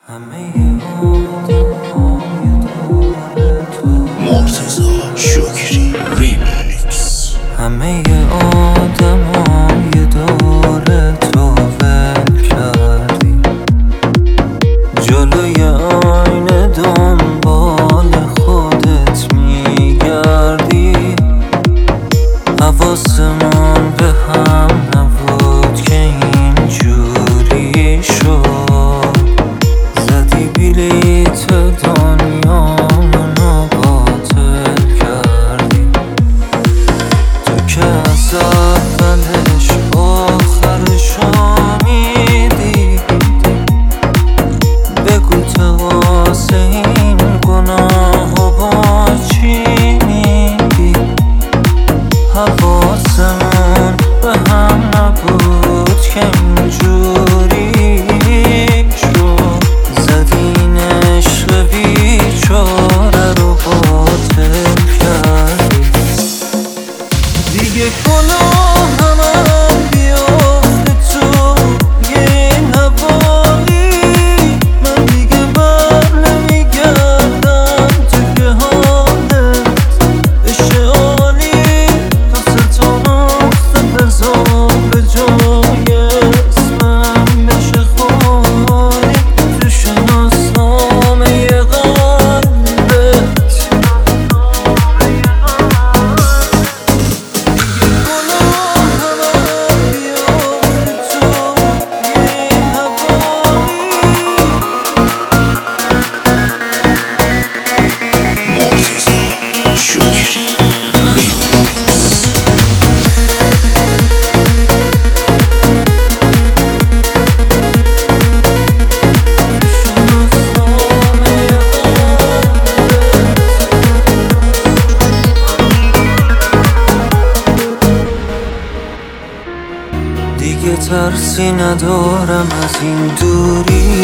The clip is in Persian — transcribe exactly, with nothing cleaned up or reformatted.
همه آدمای دور تو مرتضی شکری ریمیکس. همه آدمای دور تو ول کردی، جلوی آینه دنبال خودت میگردی. حواسمون به هم نبود که اینجوری شد، زدی بلیت دنیا منو باطل کردی. تو که از اولش آخرشو میدیدی، بگو تقاس این گناه و با چی میدی. حواسمون به هم نبود که اینجوری شد، زدین عشق بیچاره رو باطل کردی. دیگه گناه همم بیافته تو این هوایی، من دیگه بر نمیگردم تو که حالت بشه عالی. تا ستا نقطه بذار به جای اسمم بشه خالی، تو شناسنامه قلبت. دیگه ترسی ندارم از این دوری،